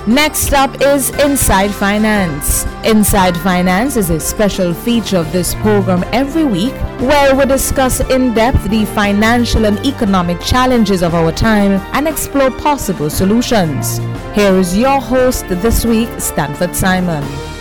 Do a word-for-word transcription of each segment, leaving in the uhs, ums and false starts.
Next up is Inside Finance. Inside Finance is a special feature of this program every week where we discuss in depth the financial and economic challenges of our time and explore possible solutions. Here is your host this week, Stanford Simon.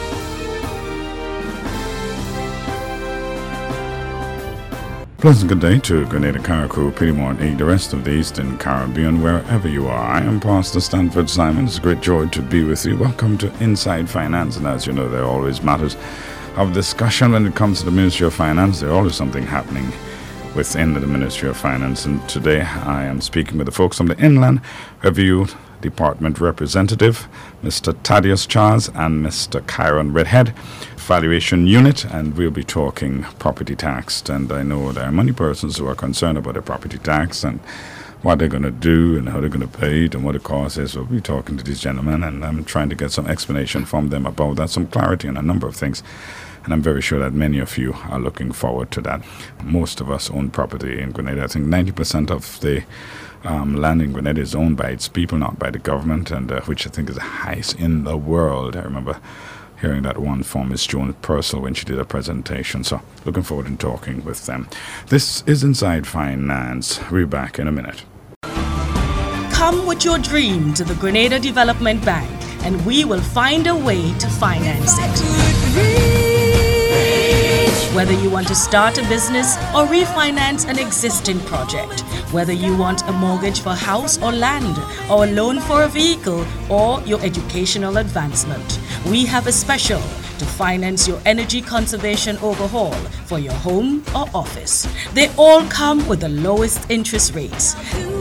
Pleasant good day to Grenada, Carriacou, Pettymore, and the rest of the Eastern Caribbean, wherever you are. I am Pastor Stanford Simon. It's a great joy to be with you. Welcome to Inside Finance. And as you know, there are always matters of discussion when it comes to the Ministry of Finance. There's always something happening within the Ministry of Finance. And today I am speaking with the folks from the Inland Revenue Department representative, Mister Thaddeus Charles and Mister Kyron Redhead, Valuation Unit, and we'll be talking property tax. And I know there are many persons who are concerned about the property tax and what they're going to do and how they're going to pay it and what the cost is. We'll be talking to these gentlemen, and I'm trying to get some explanation from them about that, some clarity on a number of things. And I'm very sure that many of you are looking forward to that. Most of us own property in Grenada. I think ninety percent of the um, land in Grenada is owned by its people, not by the government, and uh, which I think is the highest in the world. I remember hearing that one from Miss Joan Purcell when she did a presentation. So looking forward to talking with them. This is Inside Finance. We'll be back in a minute. Come with your dream to the Grenada Development Bank, and we will find a way to finance it. Whether you want to start a business or refinance an existing project, whether you want a mortgage for house or land, or a loan for a vehicle, or your educational advancement, we have a special to finance your energy conservation overhaul for your home or office. They all come with the lowest interest rates.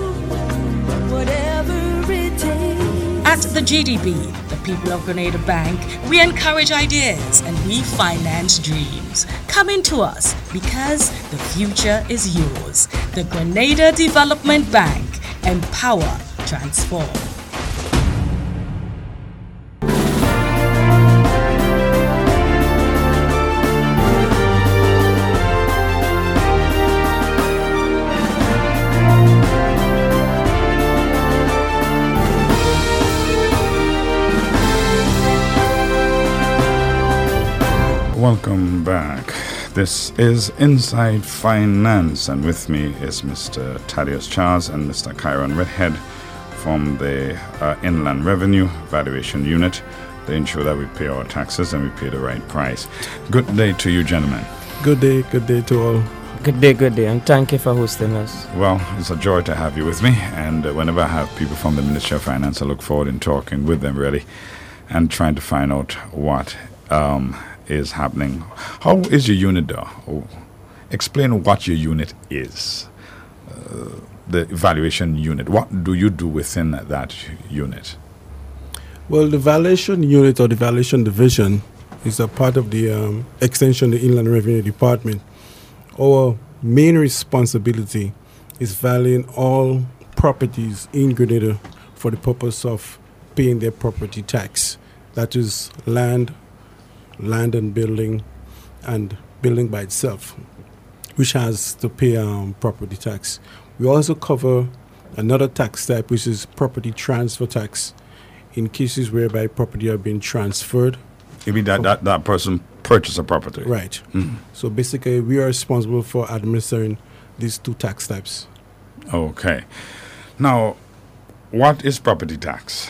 At the G D B, the People of Grenada Bank, we encourage ideas and we finance dreams. Come into us because the future is yours. The Grenada Development Bank. Empower, transform. Welcome back. This is Inside Finance, and with me is Mister Thaddeus Charles and Mister Kyron Redhead from the uh, Inland Revenue Valuation Unit. They ensure that we pay our taxes and we pay the right price. Good day to you, gentlemen. Good day, good day to all. Good day, good day, and thank you for hosting us. Well, it's a joy to have you with me, and uh, whenever I have people from the Ministry of Finance, I look forward in talking with them, really, and trying to find out what um, is happening. How is your unit, though? Oh, explain what your unit is. Uh, the evaluation unit. What do you do within that unit? Well, the valuation unit or the valuation division is a part of the um, extension of the Inland Revenue Department. Our main responsibility is valuing all properties in Grenada for the purpose of paying their property tax. That is land, land and building, and building by itself, which has to pay um, property tax. We also cover another tax type, which is property transfer tax, in cases whereby property are being transferred. Maybe that, that, that person purchased a property. Right. Mm-hmm. So basically, we are responsible for administering these two tax types. Okay. Now, what is property tax?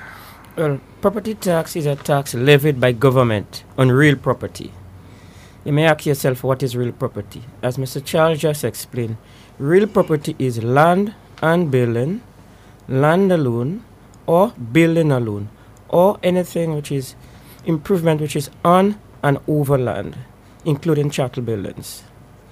Well, property tax is a tax levied by government on real property. You may ask yourself, what is real property? As Mister Charles just explained, real property is land and building, land alone, or building alone, or anything which is improvement which is on and over land, including chattel buildings.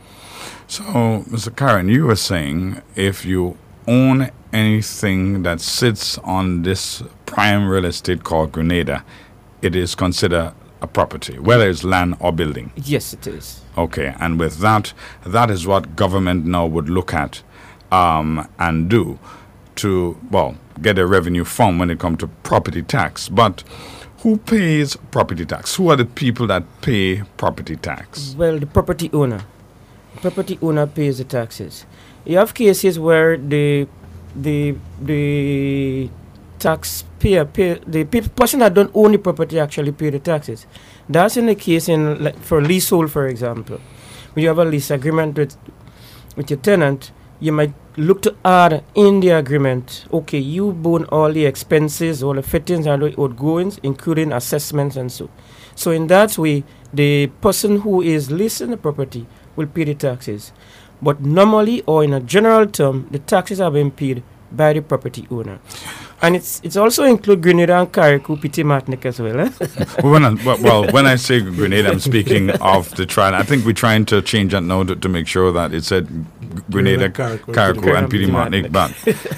So, Mister Karen, you were saying if you own anything that sits on this prime real estate called Grenada, it is considered a property, whether it's land or building. Yes, it is. Okay, and with that, that is what government now would look at um, and do to, well, get a revenue from when it comes to property tax. But who pays property tax? Who are the people that pay property tax? Well, the property owner. The property owner pays the taxes. You have cases where the the the taxpayer pay, the pe- person that don't own the property actually pay the taxes. That's in the case in like, for leasehold, for example. When you have a lease agreement with with your tenant, you might look to add in the agreement, okay, you own all the expenses, all the fittings and the outgoings, including assessments and so. So in that way, the person who is leasing the property will pay the taxes. But normally, or in a general term, the taxes are being paid by the property owner. And it's it's also include Grenada and Carriacou, Petite Martinique as well. Eh? well, when I, well, well, when I say Grenada, I'm speaking of the trial. I think we're trying to change that now to, to make sure that it said Grenada, Carriacou, Carriacou, and Petite Martinique, but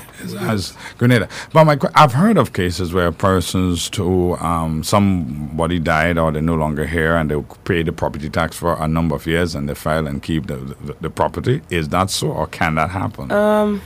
as Grenada. But my, que- I've heard of cases where persons to um, somebody died or they're no longer here and they pay the property tax for a number of years and they file and keep the, the, the property. Is that so, or can that happen? Um,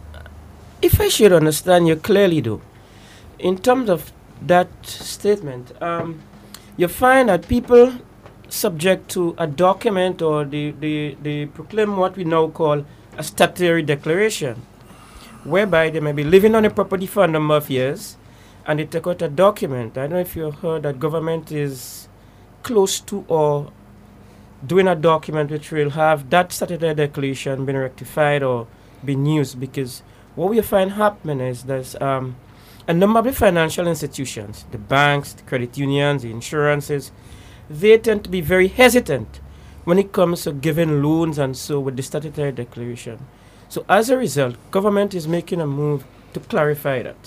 if I should understand you clearly, though, in terms of that statement, um, you find that people subject to a document or they, they, they proclaim what we now call a statutory declaration, whereby they may be living on a property for a number of years and they take out a document. I don't know if you heard that government is close to or doing a document which will have that statutory declaration being rectified or being used, because what we find happening is there's um, a number of the financial institutions, the banks, the credit unions, the insurances, they tend to be very hesitant when it comes to giving loans and so with the statutory declaration. So as a result, government is making a move to clarify that.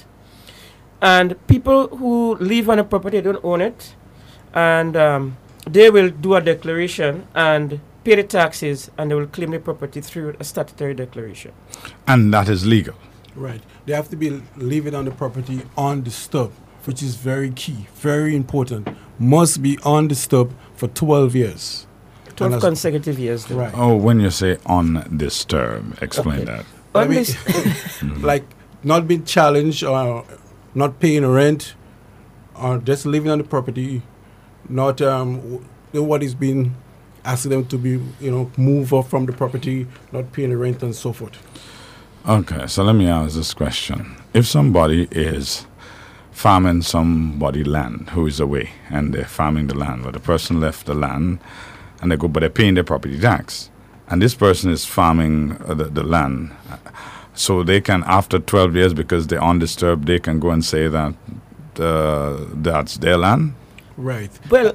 And people who live on a property, don't own it, and um, they will do a declaration and pay the taxes, and they will claim the property through a statutory declaration. And that is legal. Right. They have to be living on the property undisturbed, which is very key, very important. Must be undisturbed for twelve years. twelve consecutive years. Though. Right. Oh, when you say undisturbed, explain Okay. that. I mean, Undis- like not being challenged or not paying rent or just living on the property, not um, w- what is being asking them to be, you know, move off from the property, not paying the rent and so forth. Okay, so let me ask this question. If somebody is farming somebody land who is away and they're farming the land, but the person left the land and they go, but they're paying their property tax, and this person is farming uh, the, the land, so they can, after twelve years, because they're undisturbed, they can go and say that uh, that's their land? Right. Well,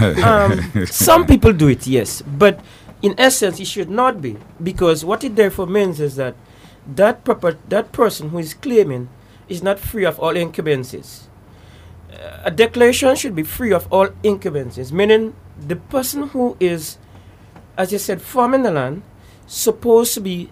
um, some people do it, yes, but in essence, it should not be, because what it therefore means is that that proper that person who is claiming is not free of all incumbencies. Uh, a declaration should be free of all incumbencies, meaning the person who is, as you said, farming the land, supposed to be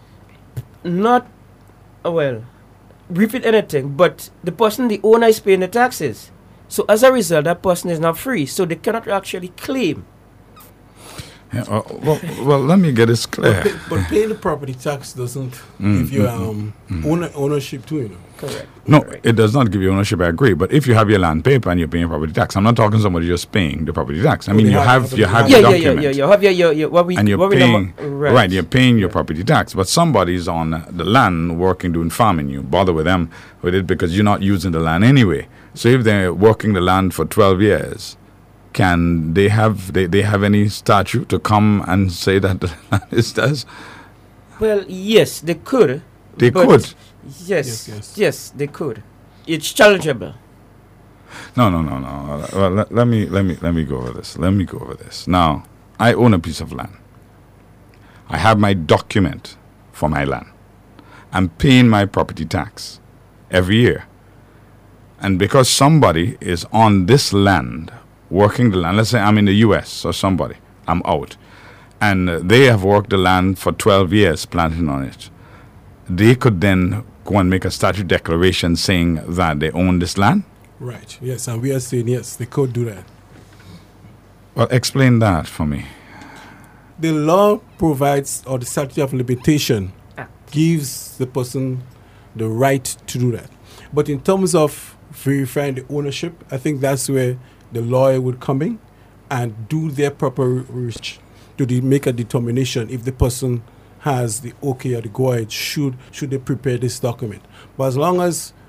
not, uh, well, repeat anything, but the person, the owner, is paying the taxes. So as a result, that person is not free, so they cannot actually claim. Yeah, uh, well, well, let me get this clear. But, pay, but paying the property tax doesn't Mm, give you mm, um, mm. owner, ownership too, you know. Correct. No, Correct. it does not give you ownership, I agree. But if you have your land paper and you're paying property tax, I'm not talking somebody just paying the property tax. I Oh, mean, they you have have you have yeah, your yeah, yeah, document. yeah, yeah. Have your, your, your, what we, And you're what we paying, number- right. right. you're paying your property tax, but somebody's on the land working, doing farming. You bother with them with it because you're not using the land anyway. So if they're working the land for twelve years, can they have they, they have any statute to come and say that the land is theirs? Well, yes, they could. They but could. Yes, Yes, yes, yes. they could. It's challengeable. No, no, no, no. Well, let, let me let me let me go over this. Let me go over this. Now, I own a piece of land. I have my document for my land. I'm paying my property tax every year. And because somebody is on this land, working the land, let's say I'm in the U S or somebody, I'm out, and uh, they have worked the land for twelve years planting on it, they could then go and make a statute declaration saying that they own this land? Right. Yes, and we are saying yes, they could do that. Well, explain that for me. The law provides, or the statute of limitation Act. gives the person the right to do that. But in terms of verifying the ownership, I think that's where the lawyer would come in and do their proper research to de- make a determination if the person has the okay or the go ahead, should should they prepare this document. But as long as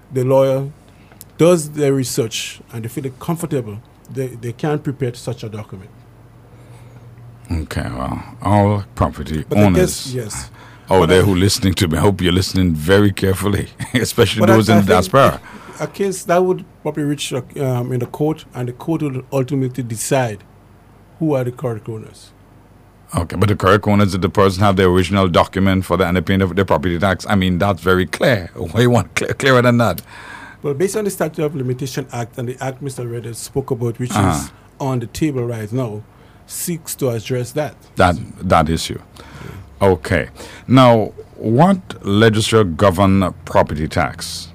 the lawyer does their research and they feel comfortable, they, they can prepare such a document. Okay, well, all property But I owners. guess, yes. Oh, But there I- who listening to me. I hope you're listening very carefully, especially But I- those I in the think diaspora. A case that would probably reach uh, um, in the court, and the court will ultimately decide who are the correct owners. Okay, but the correct owners, did the person have the original document for the and the payment of the property tax? I mean, that's very clear. Why you want clear, clearer than that? Well, based on the Statute of Limitation Act and the Act Mister Redder spoke about, which Uh-huh. is on the table right now, seeks to address that. That that issue. Okay. Now, what legislature govern property tax?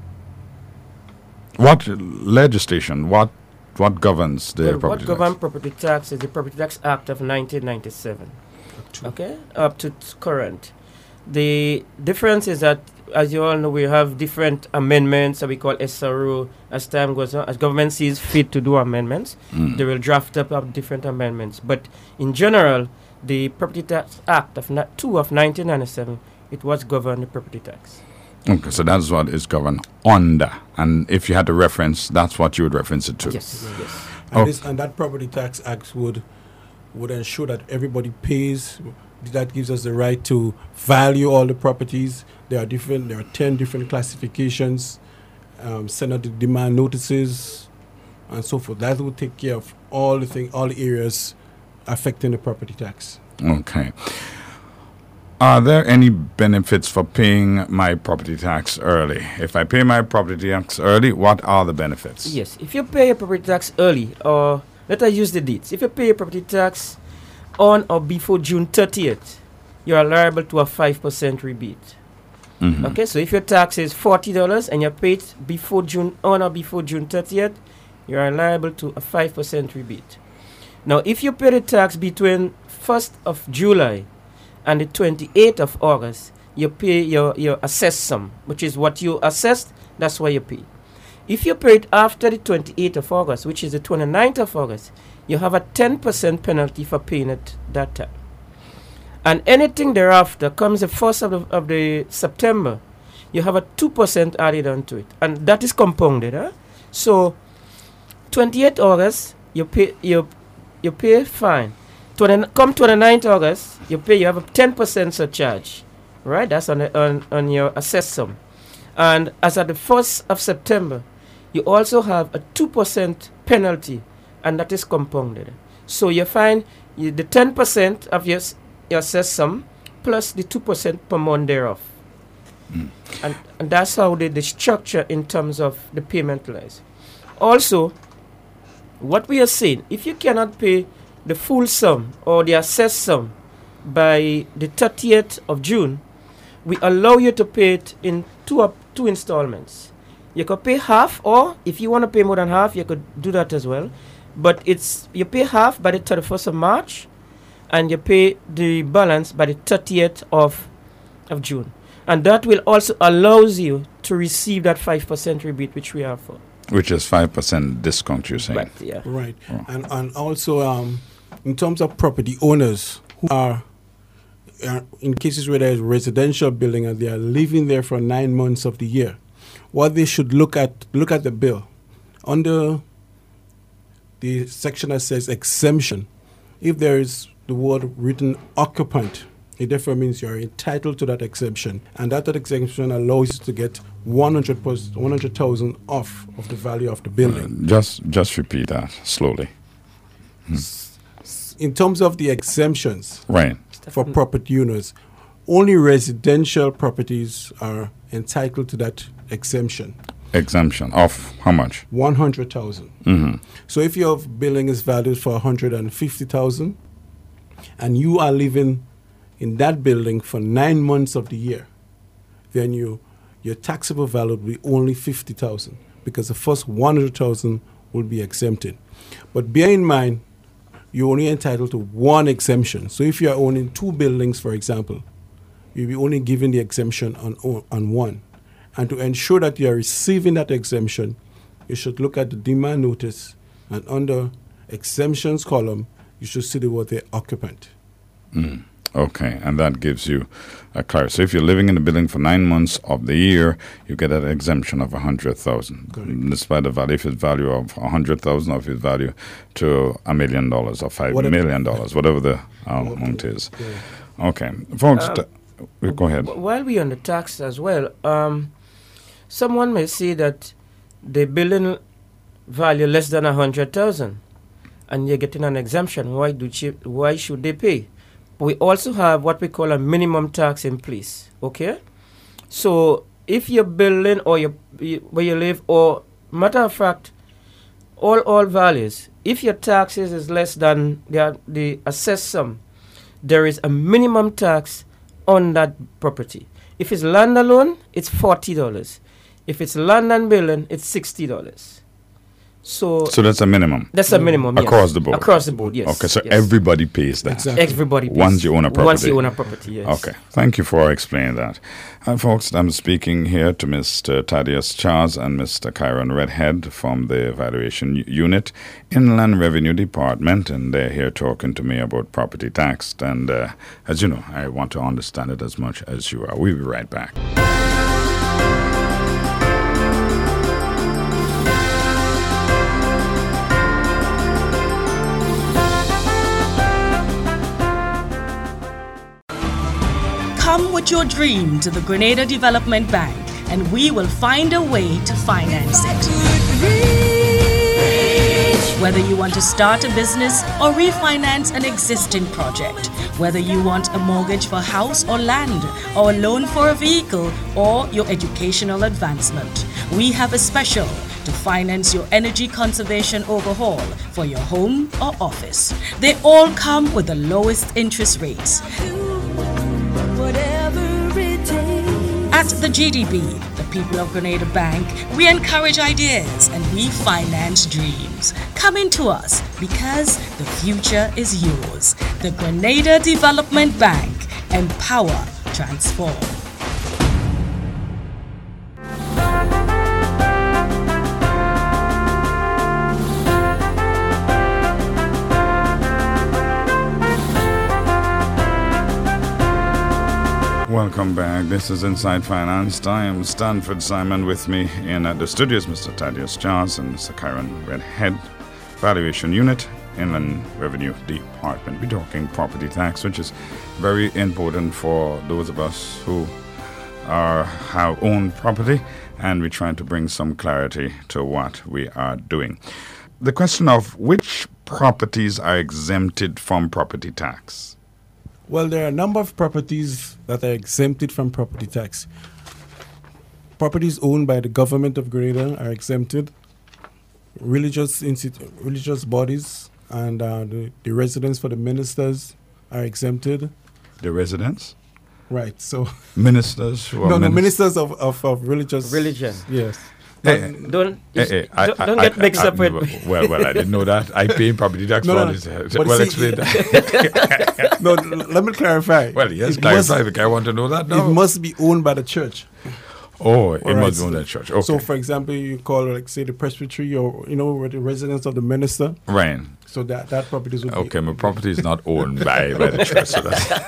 What legislation? What what governs the Well, what property governs tax? property tax is the Property Tax Act of nineteen ninety-seven. Okay, up to t- current. The difference is that, as you all know, we have different amendments that we call S R O. As time goes on, as government sees fit to do amendments, Mm. they will draft up, up different amendments. But in general, the Property Tax Act of na- two of nineteen ninety-seven, it was govern the property tax. Okay, so that's what is governed under. And if you had to reference, that's what you would reference it to. Yes, yes. And, Oh. this, and that Property Tax Act would would ensure that everybody pays. That gives us the right to value all the properties. There are different. There are ten different classifications. Um, send out the demand notices, and so forth. That will take care of all the thing, all the areas affecting the property tax. Okay. Are there any benefits for paying my property tax early? If I pay my property tax early, what are the benefits? Yes, if you pay your property tax early, or let us use the dates. If you pay your property tax on or before June thirtieth, you are liable to a five percent rebate. Mhm. Okay, so if your tax is forty dollars and you pay it before June on or before June thirtieth, you are liable to a five percent rebate. Now, if you pay the tax between first of July and the twenty-eighth of August, you pay your, your assessed sum, which is what you assessed, that's what you pay. If you pay it after the twenty-eighth of August, which is the twenty-ninth of August, you have a ten percent penalty for paying it that time. And anything thereafter comes the first of the, of the September, you have a two percent added onto it. And that is compounded. Huh? So, twenty-eighth August, you pay, you, you pay fine. twenty, come twenty-ninth August, you pay, you have a ten percent surcharge. Right? That's on, the, on, on your assessed sum. And as at the first of September, you also have a two percent penalty, and that is compounded. So you find you, the ten percent of your, s- your assessed sum plus the two percent per month thereof. Mm. And, and that's how the, the structure in terms of the payment lies. Also, what we are saying, if you cannot pay the full sum or the assessed sum by the thirtieth of June, we allow you to pay it in two up two installments. You could pay half, or if you want to pay more than half, you could do that as well. But it's you pay half by the thirty-first of March, and you pay the balance by the thirtieth of of June, and that will also allows you to receive that five percent rebate which we have for. Which is five percent discount, you're saying? Right, yeah. Right. Oh. And and also um, in terms of property owners who are, uh, in cases where there is residential building and they are living there for nine months of the year, what they should look at look at the bill under the section that says exemption. If there is the word written occupant, it therefore means you are entitled to that exemption, and that, that exemption allows you to get one hundred percent, one hundred thousand off of the value of the building. Uh, just just repeat that slowly. In terms of the exemptions Right. for property owners, only residential properties are entitled to that exemption, Exemption of how much? one hundred thousand. Mm-hmm. So if your building is valued for one hundred fifty thousand and you are living in that building for nine months of the year, then you, your taxable value will be only fifty thousand because the first one hundred thousand will be exempted. But bear in mind, you're only entitled to one exemption. So if you are owning two buildings, for example, you'll be only given the exemption on, o- on one. And to ensure that you are receiving that exemption, you should look at the demand notice, and under exemptions column, you should see the word the occupant. Mm. Okay, and that gives you a clarity. So if you're living in the building for nine months of the year, you get an exemption of one hundred thousand dollars. Despite the value, if it's value of one hundred thousand dollars, or if it's value to a million dollars or five whatever. million dollars, whatever the um, amount is. Yeah. Okay, folks, um, t- go ahead. While we're on the tax as well, um, someone may say that the building value less than one hundred thousand dollars and you're getting an exemption. Why do you, why should they pay? We also have what we call a minimum tax in place, okay? So if you're building or you, you where you live, or matter of fact, all all values, if your taxes is less than the, the assessed sum, there is a minimum tax on that property. If it's land alone, it's forty dollars. If it's land and building, it's sixty dollars. So, so that's a minimum. That's a minimum, yes. Across the board. Across the board, yes. Okay, so yes. everybody pays that. Exactly. Everybody pays. Once you own a property. Once you own a property, yes. Okay, thank you for explaining that. And folks, I'm speaking here to Mister Thaddeus Charles and Mister Kyron Redhead from the Evaluation U- Unit, Inland Revenue Department, and they're here talking to me about property tax. And uh, as you know, I want to understand it as much as you are. We'll be right back. Come with your dream to the Grenada Development Bank, and we will find a way to finance it. Whether you want to start a business or refinance an existing project, whether you want a mortgage for house or land, or a loan for a vehicle, or your educational advancement, we have a special to finance your energy conservation overhaul for your home or office. They all come with the lowest interest rates. At the G D B, the People of Grenada Bank, we encourage ideas and we finance dreams. Come into us because the future is yours. The Grenada Development Bank. Empower, transform. Welcome back. This is Inside Finance. I am Stanford Simon. With me in at the studios, Mister Thaddeus Charles and Mister Kyron Redhead, Valuation Unit, Inland Revenue Department. We're talking property tax, which is very important for those of us who are have owned property, and we're trying to bring some clarity to what we are doing. The question of which properties are exempted from property tax. Well, there are a number of properties that are exempted from property tax. Properties owned by the government of Grenada are exempted. Religious institu- religious bodies and uh, the, the residence for the ministers are exempted. The residents? Right. So ministers who are no, no, minis- ministers of, of, of religious religion. Yes. Hey, don't hey, hey, I, don't, I, don't I, get mixed I, up I, with. Well, well, I didn't know that. I pay property tax no, for no, this. Uh, but well, see, explain that. No, let me clarify. Well, yes, it clarify. Must, because I want to know that now. It must be owned by the church. Oh, it right, must be so, owned by the church. Okay. So, for example, you call, like, say, the presbytery, or you know, where the residence of the minister. Right. So that that property would okay, be. my property is not owned by by the church. So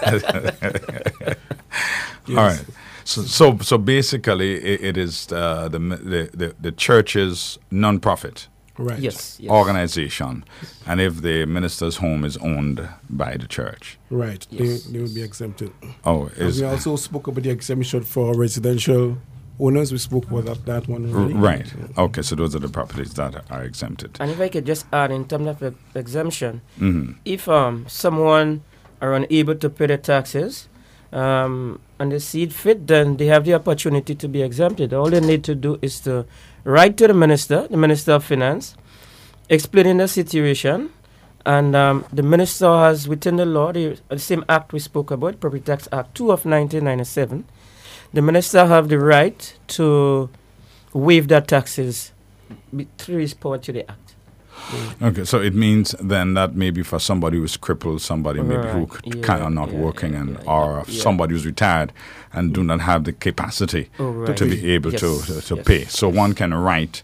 that's yes. All right. So, so, so basically, it, it is uh, the, the the the church's non-profit right. yes, yes. organization, and if the minister's home is owned by the church, right, yes. they they will be exempted. Oh, and is we also spoke about the exemption for residential owners. We spoke about that, that one already. r- right? Okay, so those are the properties that are, are exempted. And if I could just add, in terms of the exemption, Mm-hmm. if um someone are unable to pay their taxes, um, and they see it fit, then they have the opportunity to be exempted. All they need to do is to write to the minister, the Minister of Finance, explaining the situation, and um, the minister has, within the law, the, the same act we spoke about, Property Tax Act two of nineteen ninety-seven, the minister have the right to waive their taxes be- through his power to the act. Okay, so it means then that maybe for somebody who's crippled, somebody maybe who Right, c- yeah, kind of not yeah, working, yeah, and yeah, or yeah. somebody who's retired and do not have the capacity Oh, right. to be able Yes, to to, to yes, pay. So yes. one can write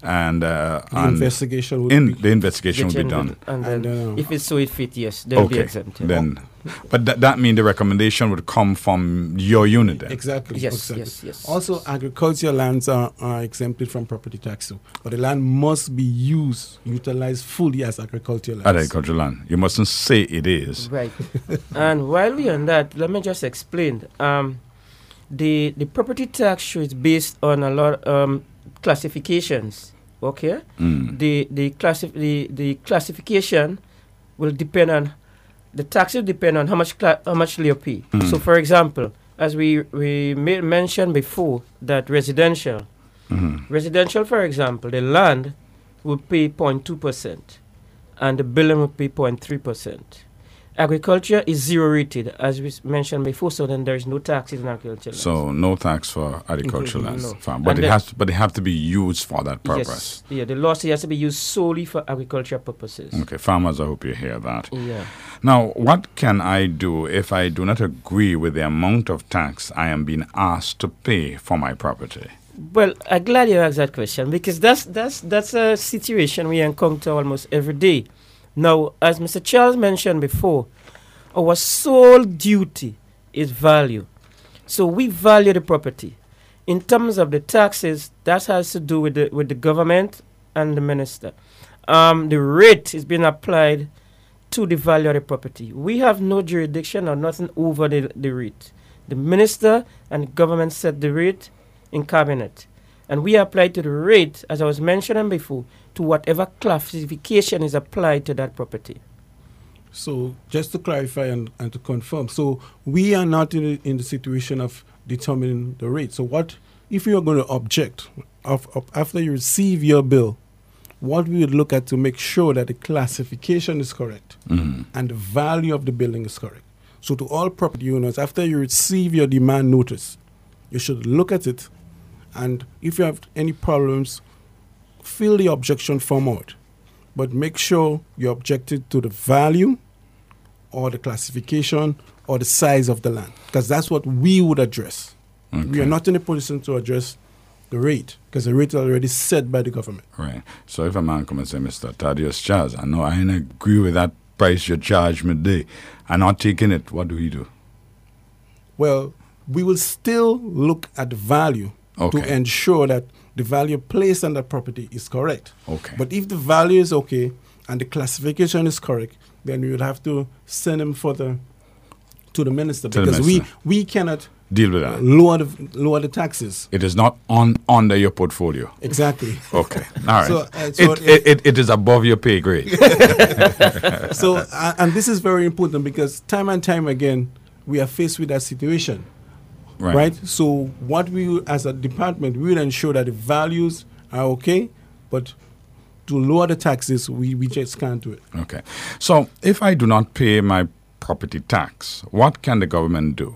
and uh, The and investigation would in be the investigation will be Which done. And then, And, uh, if it's so it fit, yes, they'll be Okay, exempted. then, but that that means the recommendation would come from your unit then. exactly. Yes, exactly. yes, yes. Also, agricultural lands are, are exempted from property tax too, but the land must be used, utilized fully as agricultural lands. Agricultural land. You mustn't say it is. Right. And while we're on that, let me just explain. Um, the the property tax show is based on a lot um classifications. Okay. Mm. The the classi- the the classification will depend on the tax will depend on how much cla- how much you pay. Mm. So, for example, as we we ma- mentioned before, that residential Mhm. residential, for example, the land will pay zero point two percent, and the building will pay zero point three percent. Agriculture is zero rated, as we s- mentioned before, so then there is no taxes in agriculture. lands. So no tax for agricultural Mhm, lands, no. farm. but And it then- has to, but they have to be used for that purpose. Yes, yeah, the law says it has to be used solely for agriculture purposes. Okay, farmers, I hope you hear that. Yeah. Now, what can I do if I do not agree with the amount of tax I am being asked to pay for my property? Well, I'm glad you asked that question because that's that's that's a situation we encounter almost every day. Now, as Mister Charles mentioned before, our sole duty is value. So we value the property. In terms of the taxes, that has to do with the with the government and the minister. Um, the rate is being applied to the value of the property. We have no jurisdiction or nothing over the, the rate. The minister and the government set the rate in cabinet. And we apply to the rate, as I was mentioning before, to whatever classification is applied to that property. So just to clarify and, and to confirm, so we are not in, a, in the situation of determining the rate. So what if you are going to object of, of, after you receive your bill? What we would look at to make sure that the classification is correct Mhm. and the value of the building is correct. So to all property owners, after you receive your demand notice, you should look at it, and if you have any problems, fill the objection form out. But make sure you objected to the value or the classification or the size of the land, because that's what we would address. We Okay. are not in a position to address the rate, because the rate is already set by the government. Right. So if a man come and say, Mister Thaddeus Charles, I know I ain't agree with that price you charge me today, I'm not taking it, what do we do? Well, we will still look at the value Okay. to ensure that the value placed on the property is correct. Okay. But if the value is okay and the classification is correct, then we would have to send him for the to the minister, To the because minister. we we cannot Deal with uh, that. lower the lower the taxes. It is not on under your portfolio. Exactly. Okay. All right. So, uh, so it, it, it, it is above your pay grade. So, uh, and this is very important because time and time again we are faced with that situation. Right. Right. So what we, as a department, we will ensure that the values are okay, but to lower the taxes, we, we just can't do it. Okay. So if I do not pay my property tax, what can the government do?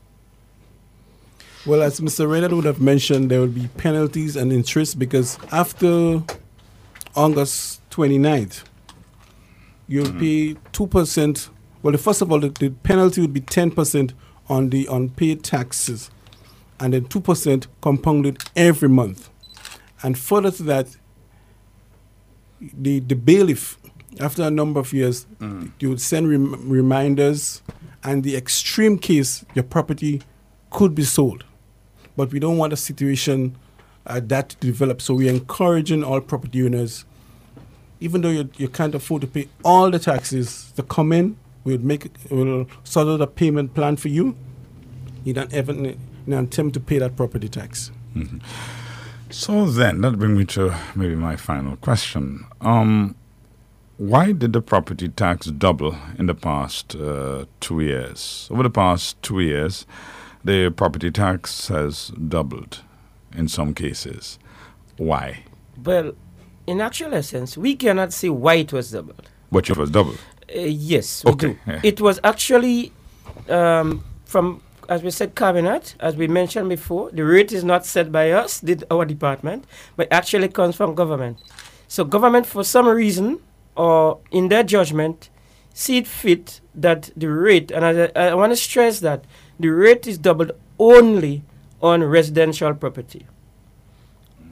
Well, as Mister Reynard would have mentioned, there will be penalties and interest, because after August twenty-ninth, you'll pay two percent. Well, the, first of all, the, the penalty would be ten percent on the unpaid taxes, and then two percent compounded every month. And further to that, the, the bailiff, after a number of years, you would send rem- reminders, and the extreme case, your property could be sold. But we don't want a situation uh, that to develop. So we're encouraging all property owners, even though you, you can't afford to pay all the taxes, to come in. We'll make we'll sort out a payment plan for you. You don't ever in an attempt to pay that property tax. Mhm. So then, that brings me to maybe my final question. Um, why did the property tax double in the past uh, two years? Over the past two years, the property tax has doubled in some cases. Why? Well, in actual essence, we cannot say why it was doubled. But it was doubled. Uh, yes, we Okay, do. yeah. It was actually um, from, as we said, cabinet, as we mentioned before. The rate is not set by us, did our department, but actually comes from government. So government, for some reason, or in their judgment, see it fit that the rate, and I, I want to stress that the rate is doubled only on residential property.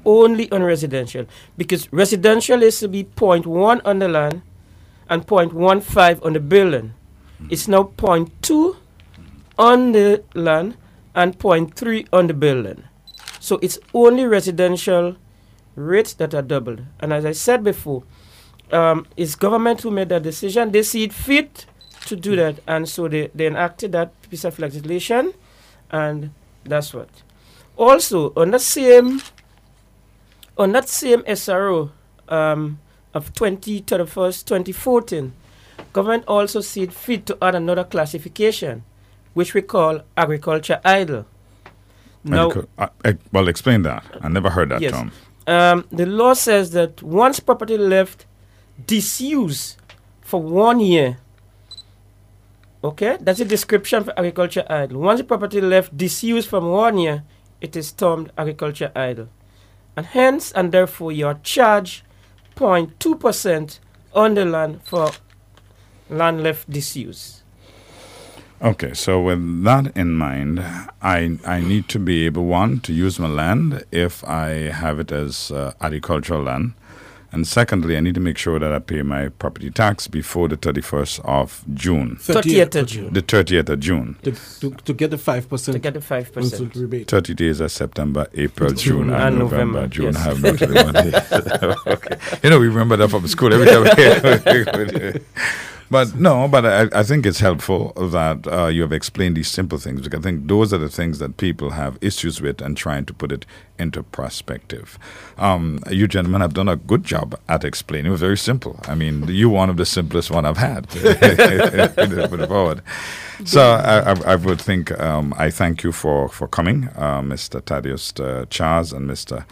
only on residential, because residential is to be zero point one on the land and zero point one five on the building. It's now zero point two on the land and zero point three on the building. So it's only residential rates that are doubled. And as I said before, um, it's government who made that decision. They see it fit to do that, and so they, they enacted that piece of legislation, and that's what. Also, on that same on that same S R O um, of twenty thirty-first, twenty fourteen, government also see it fit to add another classification, which we call agriculture idle. Now, Medical, uh, uh, well, explain that. I never heard that yes. term. Um, the law says that once property left disused for one year, okay, that's a description for agriculture idle. Once the property left disused from one year, it is termed agriculture idle. And hence, and therefore, you are charged zero point two percent on the land for land left disused. Okay, so with that in mind, I I need to be able, one, to use my land if I have it as uh, agricultural land. And secondly, I need to make sure that I pay my property tax before the thirty-first of June. thirtieth of June. The thirtieth of June. To, to, to get the five percent. To get the five percent. rebate. thirty days are September, April, June, and, and November. November, June yes. have not really one day. Okay. You know, we remember that from school every time. But no, but I, I think it's helpful that uh, you have explained these simple things, because I think those are the things that people have issues with and trying to put it into perspective. Um, you gentlemen have done a good job at explaining. It was very simple. I mean, you're one of the simplest one I've had. Put it forward. So I, I, I would think um, I thank you for, for coming, uh, Mister Thaddeus uh, Charles and Mister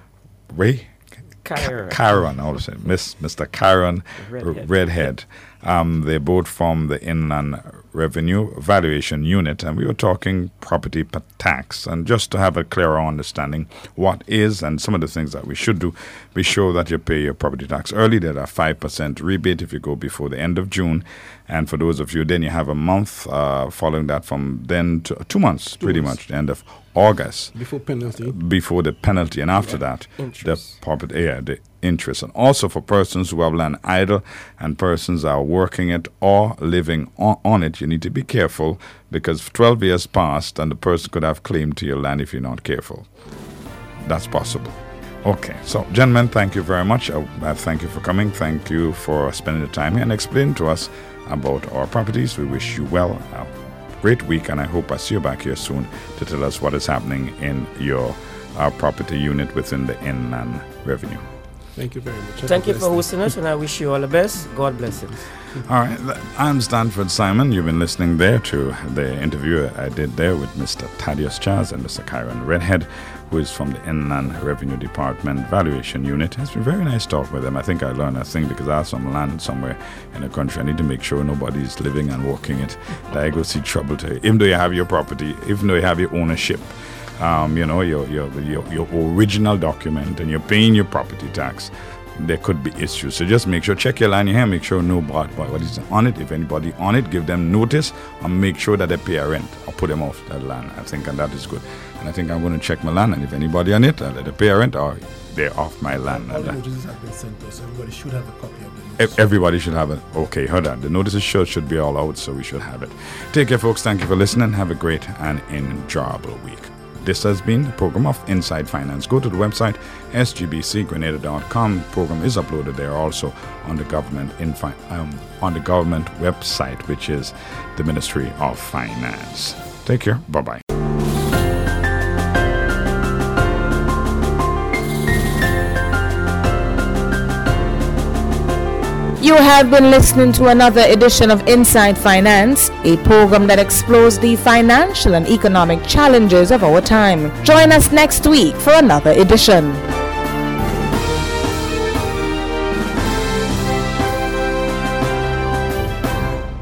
Ray. Chiron. Chiron, I would say, Miss, Mister Chiron Redhead. Redhead. Um, they're both from the Inland Revenue Valuation Unit, and we were talking property p- tax. And just to have a clearer understanding what is and some of the things that we should do, be sure that you pay your property tax early. There are five percent rebate if you go before the end of June. And for those of you, then you have a month uh, following that from then to two months, two pretty months. much, the end of August. Before penalty. Before the penalty, and after yeah. that, Interest. the property, yeah, the interest. And also for persons who have land idle and persons are working it or living on, on it, you need to be careful, because twelve years passed and the person could have claim to your land if you're not careful. That's possible. Okay, so gentlemen, thank you very much. I, I thank you for coming. Thank you for spending the time here and explaining to us about our properties. We wish you well. Uh, great week, and I hope I see you back here soon to tell us what is happening in your uh, property unit within the Inland Revenue. Thank you very much. Thank you for hosting us, and I wish you all the best. God bless you. All right, I'm Stanford Simon. You've been listening there to the interview I did there with Mister Thaddeus Charles and Mister Chiron Redhead, who is from the Inland Revenue Department Valuation Unit. It's been very nice talk with them. I think I learned a thing, because I have some land somewhere in the country. I need to make sure nobody's living and working it. That I go see trouble to you. Even though you have your property, even though you have your ownership, um, you know, your, your, your, your original document, and you're paying your property tax, there could be issues. So just make sure, check your land here, make sure no what, what is on it. If anybody on it, give them notice and make sure that they pay a rent or put them off that land. I think, and that is good. And I think I'm going to check my land, and if anybody on it, I'll let them pay a rent or they're off my land. All and the that. notices have been sent to us. Everybody should have a copy of the notice. E- Everybody should have it. Okay, heard that. The notices should, should be all out, so we should have it. Take care, folks. Thank you for listening. Have a great and enjoyable week. This has been the program of Inside Finance. Go to the website s g b c grenada dot com. Program is uploaded there also on the government infi- um, on the government website, which is the Ministry of Finance. Take care. Bye bye. You have been listening to another edition of Inside Finance, a program that explores the financial and economic challenges of our time. Join us next week for another edition.